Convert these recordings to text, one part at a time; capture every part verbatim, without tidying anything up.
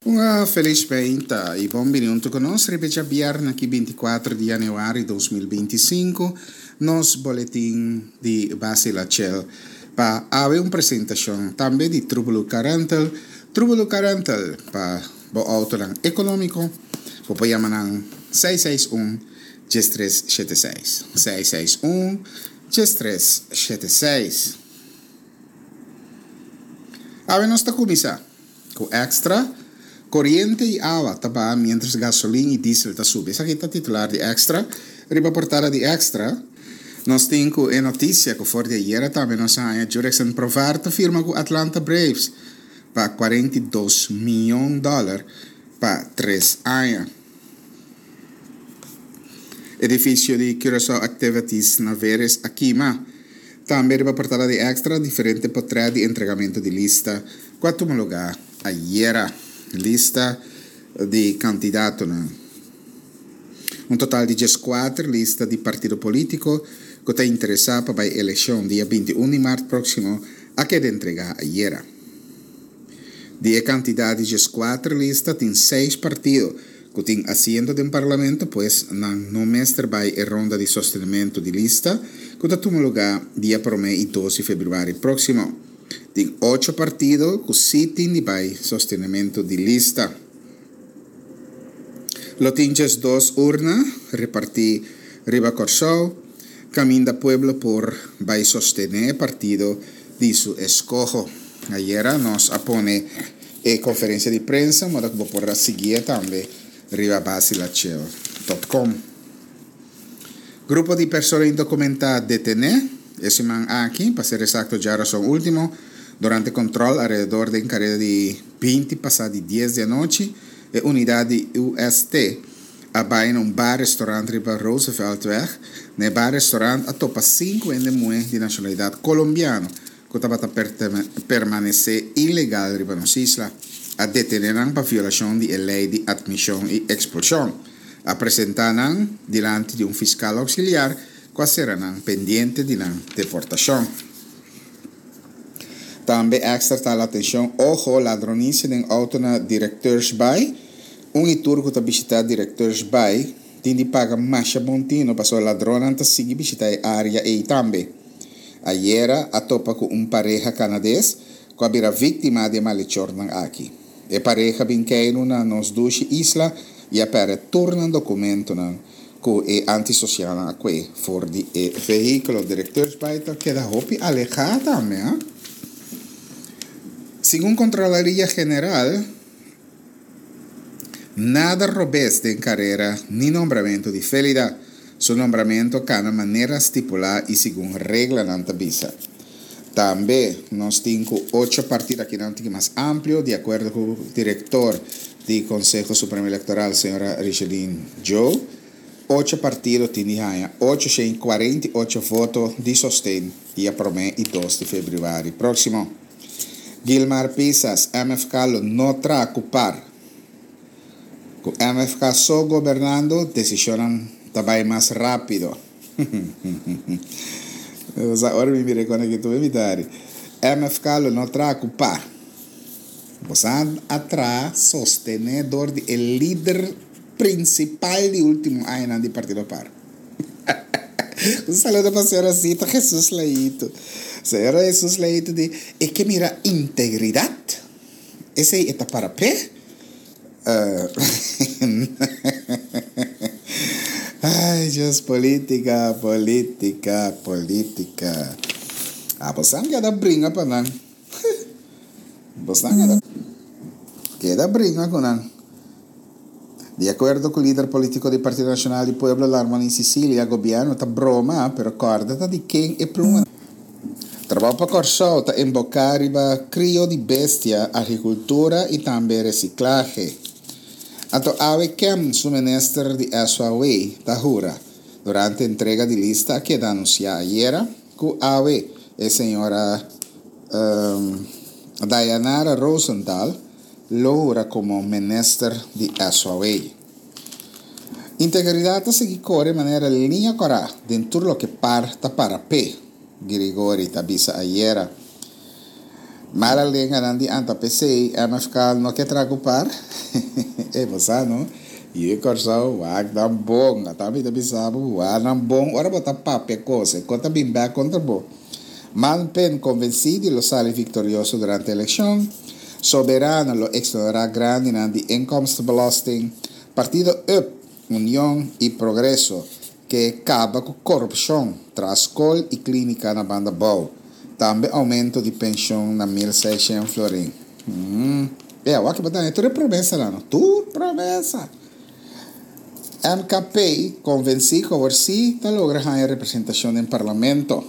Uma feliz venta e bom minuto conosco. Repete viernes aqui vinte e quatro de janeiro de dois mil e vinte e cinco, nos boletim de base Lachel para haver uma apresentação também de Trúbulo Carantel. Trúbulo Carantel para o auto econômico, para chamar seis seis um, três sete seis. seis seis um, três sete seis. Haver nós está começar com extra. Corriente e água tá mientras gasolina e diesel tá subindo. Essa aqui tá titular de extra. Riba portada de extra. Nós temos a notícia que for de ayer também nós a Jurickson Provarta firma com Atlanta Braves para quarenta e dois milhões de dólares para três anos. Edifício de Curaçao Activities na Veres Akima. Também riba portada de extra diferente portrait de entregamento de lista. Quatro lugar ayer. Lista de candidatos. Um total de quatro lista de partido político que está interessado para a eleição dia vinte e um de março próximo a que de entregar ayer. De candidatos de quatro listas tem seis partidos que têm assento no parlamento, pois no mestre vai a ronda de sostenimento de lista que está tomando lugar dia primeiro e doze de fevereiro próximo. Tem oito partidos que sitem de sostenimento de lista. Lo tinhas duas urnas, repartir riba Corsol, caminho da pueblo por vai sostener partido de su escojo. Ayer nós apone a conferência de prensa, mas que vou por seguir também riba basilachel ponto com. Grupo de pessoas indocumentadas detenidas, esse man aqui, para ser exacto, já era o último. Durante controle alrededor de carreira de vinte passado de dez da noite, a unidade U S T abai num bar-restaurante riba Rooseveltweg, no bar-restaurante a topa cinco mulheres de nacionalidade colombiana, que estava a permanecer ilegal riba nos islas, a deteneram para violação de lei de admissão e expulsão. Apresentaram diante de um fiscal auxiliar, que serão pendente de deportação. Também extra está a atenção, ojo, ladronice de auto na Directors Bay. Um iturco está visitando Directors Bay, tem de pagar mais bontino para o ladrão está seguir visitar a área e também. Ayer, a topa com uma pareja canadense, que era vítima de malhechor aqui. A pareja vinqueiro na nos duas islas e a para tornar documento na com é antissocial aqui, for de veículo Directors Bay, que da hopi alejada também, ah? Segundo a Controlaria General, nada robeste em carreira nem nombramento de felidade. Seu nombramento cada maneira estipulada e segundo regra na visa. Também nós temos oito partidos aqui não mais amplo, de acordo com o diretor do Conselho Supremo Eleitoral, senhora Richeline Joe. Oito partidos têm oitocentos e quarenta e oito votos de sostém e a primeiro e dois de fevereiro próximo. Gilmar Pisas, M F K não terá ocupar. Com M F K só governando, decisão também mais rápido. Agora me mire quando que tu me dare. M F K não terá ocupar. Você atrás sostenedor de el líder principal de último ano do Partido Par. Um saludo para a senhora Cita Jesus Leito. Senhora Jesus Leito de é que mira integridade. Esse aí está para pé? Uh, Ai, Deus, política, política, política. Ah, você não quer dar brinca para não. Você não quer dar brinca com não. De acordo com o líder político do Partido Nacional do Pueblo Larmon em Sicília, o governo está broma, pero acorda de quem é pluma. Trabalho para Corsol está embocar riba crio de bestia, agricultura e também reciclagem. Então, ave quem o ministro de S A W da jura durante a entrega de lista que anunciou ayer, que ave a senhora um, Dayanara Rosenthal logra como ministro de S A W. Integridade se corre de maneira linha corá dentro do que parta para P. Grigori tabisa ayer. Mas além de anta P C, é mais ficar não quer preocupar. É você, não? E o corso, o ar não bom, a também também sabe, o ar não bom, ora botar papel coisa, conta bem bem contra bom. Manpen convencido lo sale victorioso durante a eleição, soberano lo explorará grande na de inkomstenbelasting, partido UP, União e Progresso, que acaba com corrupção, traz escola e clínica na banda boa. Também aumento de pensão na mil e seiscentos florim. Hum. É, o que botar, tudo é promessa lá, não? Tudo promessa. M K P convenci que si está logrando a representação no parlamento.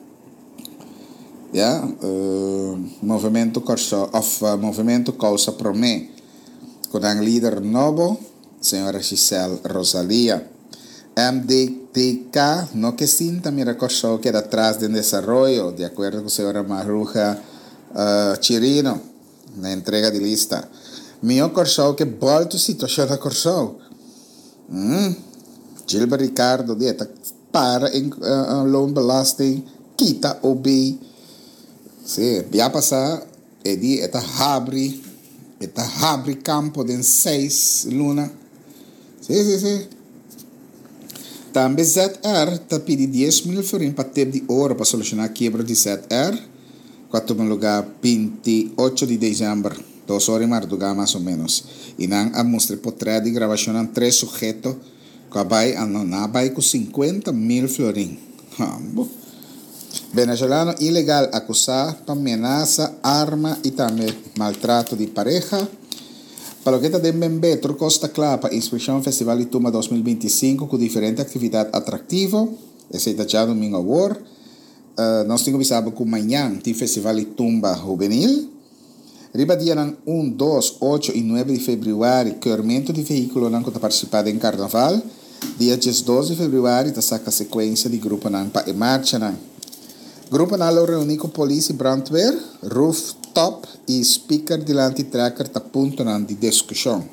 Ja, uh, movimento corso, of uh, movimento causa promé, com um líder novo, senhora Giselle Rosalia. M D T K no que sinta mira corso que atrás do desenvolvimento, de acordo com a senhora Maruja uh, Chirino, na entrega de lista. Meu corso que volta a situação da corso. Hum, Gilbert Ricardo dieta para em uh, loan belasting, quita O B. Sim, já passar, é de eta abre, eta abre campo de seis luna. Sim, sim, sim. Também Z R está pedindo dez mil florim para ter de ouro para solucionar a quebra de Z R. Quatro lugar vinte e oito de dezembro, duas horas e marduga mais ou menos. E não a mostra por trás de gravação em três sujeitos que vai a não vai com cinquenta mil florim. Venezuelano ilegal acusado por ameaça, arma e também maltrato de pareja. Para o que está de Mbembe, Costa Clapa, inscrição Festival de Tumba dois mil e vinte e cinco com diferente atividade atrativa. Esse está já domingo agora. Uh, nós temos avisado que amanhã tem Festival de Tumba Juvenil. Riba dia um, dois, oito e nove de fevereiro, corrimento de veículo não está participando em Carnaval. Dia doze de fevereiro, está saca a sequência de grupo não para marcha não. Grupo não reúne com polícia brandweer, rooftop e speaker de anti-tracker está ponto de discussão.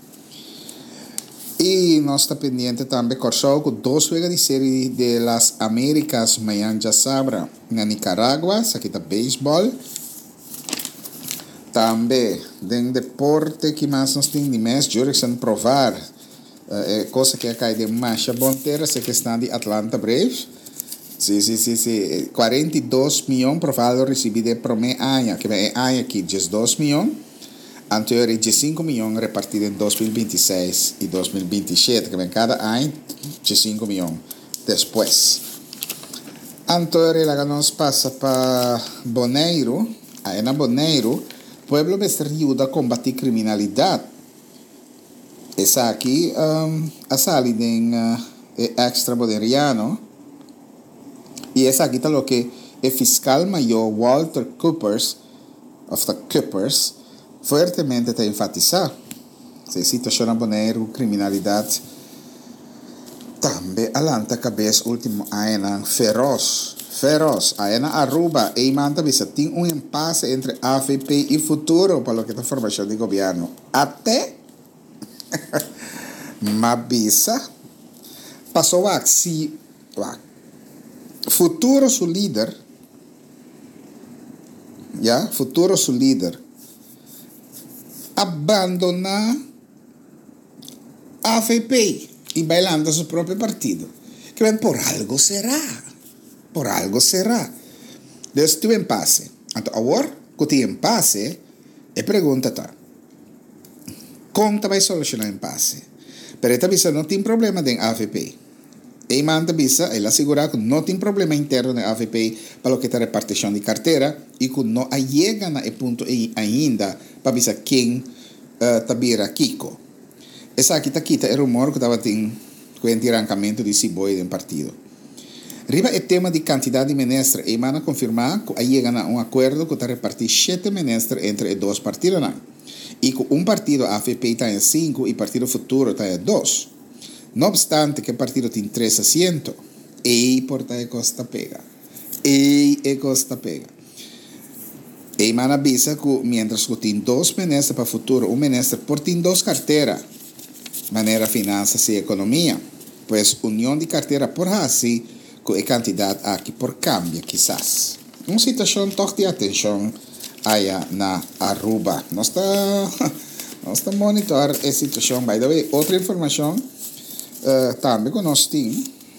E nós está pendente também corso com dois vegas de série de las Américas amanhã já sabra na Nicarágua, isso aqui está beisebol. Também de deporte que mais nós temos de mês, Jurickson provar, é coisa que é cair de marcha bonteira, essa questão de Atlanta Braves. Sim, sim, sim, sim. quarenta e dois milhões provável recebido por mês ano, que é ano aqui, dois milhões. Anterior, cinco milhões repartido em dois mil e vinte e seis e dois mil e vinte e sete, que vem cada ano, cinco milhões. Depois, anterior, ela nos passa para Boneiro, aí na Boneiro, o pueblo me ajuda a combater criminalidade. Essa aqui, um, a salida em uh, extra boneriano. E essa aqui está o que o fiscal maior Walter Coopers, of the Coopers, fortemente está enfatizar. Se situação na Bonaire, criminalidade, também alanta cabeça último ano feroz, feroz. Aí na Aruba, e manda bisa tem um impasse entre A F P e futuro para o que está formação de governo. Até Mabisa passou a se futuro su líder, já, futuro su líder, abandona a F P e bailando seu próprio partido. Que bem, por algo será, por algo será. Deus tu impasse. Então, agora, que tu impasse, e pergunta-te, como tu vai solucionar o impasse? Pero esta visa não tem problema em A F P. E manda visa, ele assegura que não tem problema interno na A F P para o que está repartição de carteira e que não chega na ponto ainda para visa quem está uh, vira Kiko. Essa aqui está aqui, é rumor que estava tendo com o entirrancamento de Siboi do partido. Riba é tema de quantidade de ministros e manda confirmar que chega a um acordo que está repartir sete ministros entre os dois partidos. Não? E que um partido, a F P, está em cinco e o Partido Futuro está em dois. No obstante que o partido tem três assentos, e porta e costa pega. E e costa pega. E mana avisa que, mientras que tem dois ministros para o futuro, um ministro por tem duas carteiras, maneira finanças e economia, pois união de carteira por assim, que a quantidade aqui por cambia, quizás. Uma situação toque de atenção allá na Aruba. Nós está nós está monitor a situação. By the way, outra informação uh, também que nós temos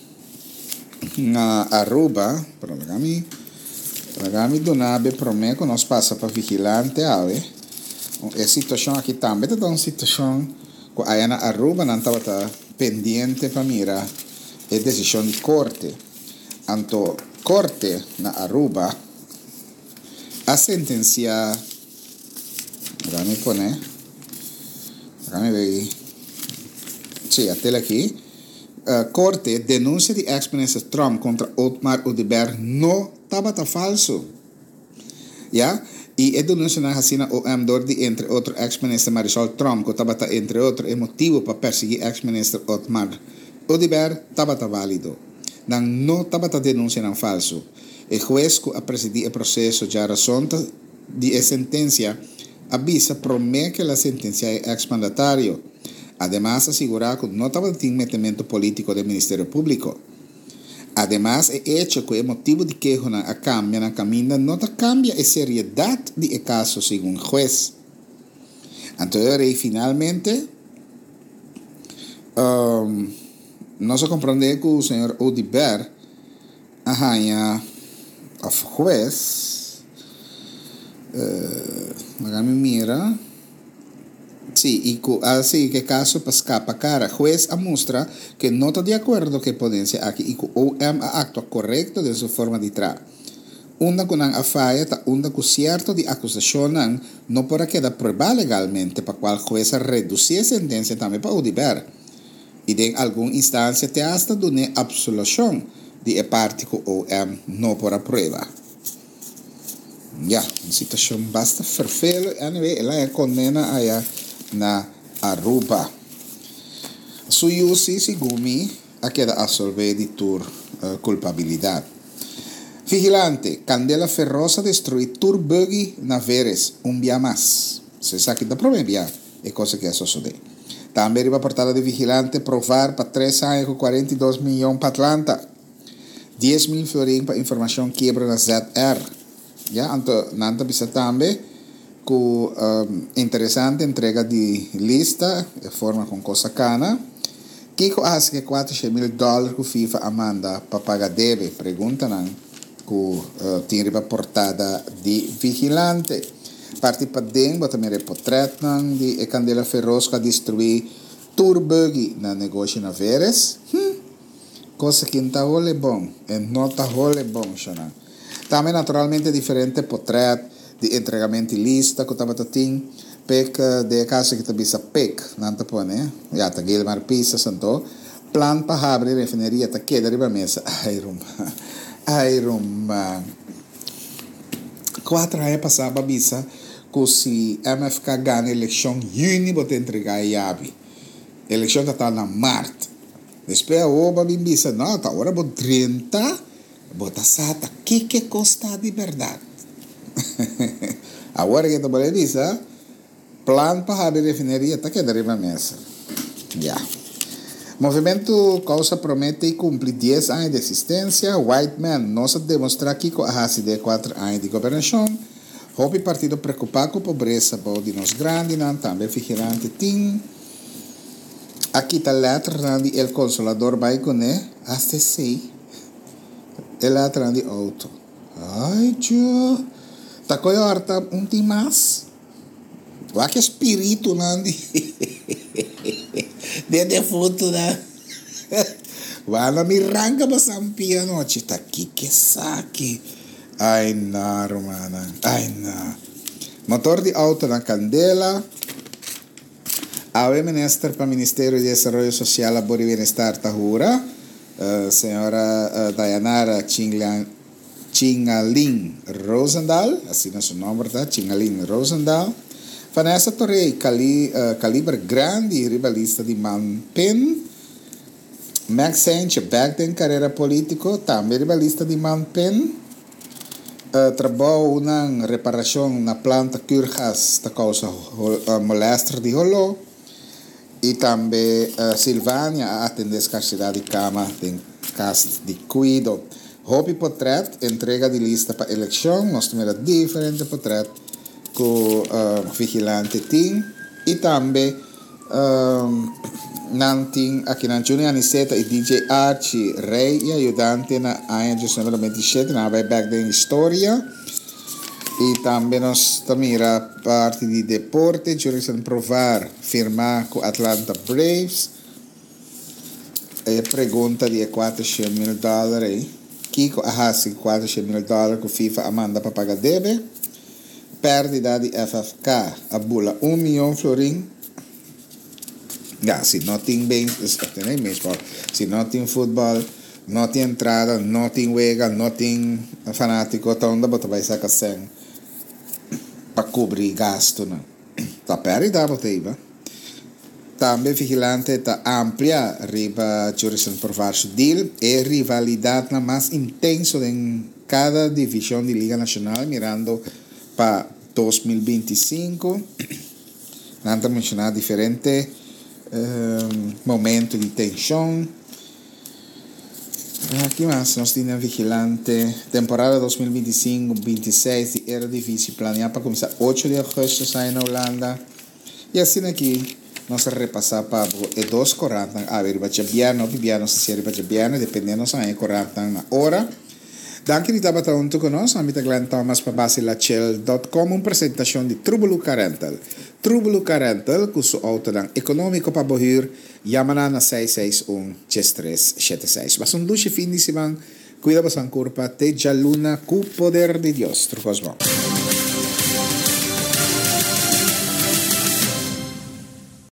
na Aruba, para lagami, lagami do nabe promete que nós passa para vigilante ave. A situação aqui também está uma situação que aí na Aruba não estava pendente para mirar a decisão de corte. Anto corte na Aruba a sentencia, déjame poner, déjame ver, sí, até aqui, uh, corte denúncia de ex-ministro Trump contra Otmar Udibert não estava falso, ya? E a denúncia na Racina O M Dordi entre outro ex-ministro Marisol Trump, que estava entre outros, é motivo para perseguir ex-ministro Otmar Udibert, estava válido. Não não estava denúncia não falso. O juez que a presidir o processo já razão de a sentencia avisa promete que a sentencia é ex-mandatário. Además, asegurar que não estava em metimento político do Ministério Público. Además, é hecho que o motivo de queixa na cambia na caminho não cambia a seriedade do caso, segundo o juez. Então, finalmente, um, nós compreendemos que o senhor Udibert arranha o juez, uh, me mira, sim, e que assim que caso para escapa cara, juez mostra que não está de acordo que podem ser aqui e que o M actua correto de sua forma de tra. Onda com a falha está onda com certo de acusação não para quedar prueba legalmente para qual juez reduzir a sentença também para Udibert. E em alguma instância te hasta dune absolução de parte que o M não por a prova. Já, uma situação basta vervelho, anyway, ela é condena aí na Aruba. Suyusi sigumi a queda absolver de tur uh, culpabilidade. Vigilante, Candela Ferrosa destruir tur buggy na Veres, um dia mais. Você sabe que dá problema, é coisa que é suceder. Também a portada de vigilante provar para três anos com quarenta e dois milhões para Atlanta. dez mil florins para informação quebra na Z R. Já, então, nanta bisa também com um, interessante entrega de lista, de forma com coisa cana. Kiko acha que quatrocentos mil dólares que FIFA amanda para pagar deve. Pergunta não, que uh, tem a portada de vigilante. Parte para dentro, também é portrait de Candela Ferrosa que destruir turbuggy na negócio na Veres. Hum. Coisa que não está bom, e não está bom, xana. Também, naturalmente, diferente portrait de entregamento de lista, que estava tendo, pec de casa que também se pec, não está bom, né? Já está Guilherme Pisa, santo, plan para abrir a refineria, está queda riba mesa. Ai, rumba, ai, rumba. Quatro anos passava, bisa, que se M F K ganha a eleição, juni, vou entregar a chave. A eleição está na Marte. Depois, o babim bisa, não, está agora vou trinta, vou sata, que que custa de verdade? Agora que está bom, bisa, plan para abrir a refineria, está queda riba mesa. Já. Movimento Causa promete cumprir dez anos de existência. White Man não se demonstra aqui com a de quatro anos de governação. Houve partido preocupado com a pobreza de nós grandes, também vigilante tem. Aqui está a letra de El Consolador Baicone, até sei. A letra de auto. Ai, tio. Está com a horta um tem mais. Olha que espírito, Nandi. De defunto, né? Vai na miranga para Sampia noite. Tá aqui que saque. Ai, não, romana. Ai, não. Motor de auto na Candela. A ministra para o Ministério de Desenvolvimento Social, Labor e Bem-Estar, Tahura. Uh, senhora uh, Dayanara Chingalin Rosendahl. Assim é o nome, tá? Chingalin Rosendahl. Vanessa Torrey, cali, uh, calibre grande, rivalista de Manpen. Max Sanchez, back em carreira política, também rivalista de Manpen. Uh, trabalhou na reparação na planta Curjas, da causa uh, molestar de Holo. E também uh, Silvânia atende a escassidade de cama em casa de cuido. Hopi portret, entrega de lista para eleição, nós temos diferente portret com uh, vigilante team e também um, nanting aqui na Júnior Aniceta e D J Archie, rei e ajudante na ano de número vinte e sete, na vai back da história. E também nós também a parte de deporte, Jurison provar firmar com Atlanta Braves. E pergunta de quatrocentos mil dólares. Kiko ahasi quatrocentos mil dólares que FIFA amanda para pagar deve. Perdida de F F K, a bula um milhão florim. Já, se não tem bem, se não tem futebol, não tem entrada, não tem wega, não tem fanático, então dá para sacar sem para cobrir gasto, não. Tá perdida, botei, também vigilante está amplia riba Jurison por vários deal e rivalidade na mais intenso em cada divisão de Liga Nacional mirando para dois mil e vinte e cinco. Nada mencionar diferente um, momento de tensão. Aqui mais nós temos vigilante temporada dois mil e vinte e cinco vinte e seis de Eredivisie planear para começar oito de agosto sai na Holanda e assim aqui nós repassar para e dois corrantan a ver bacha biano biano se ser bacha biano dependendo sa é corrantan na hora. Danke di tabata unto con nos amita Glenn Thomas para base lachel dot com uma apresentação de Trubuluca Rental. Trubuluca Rental custo auto dan econômico para bohir yamana na seis seis um três sete seis. Mas um duche fin de semana cuida basan curpa te jaluna cu poder de Dios. Trucos bom.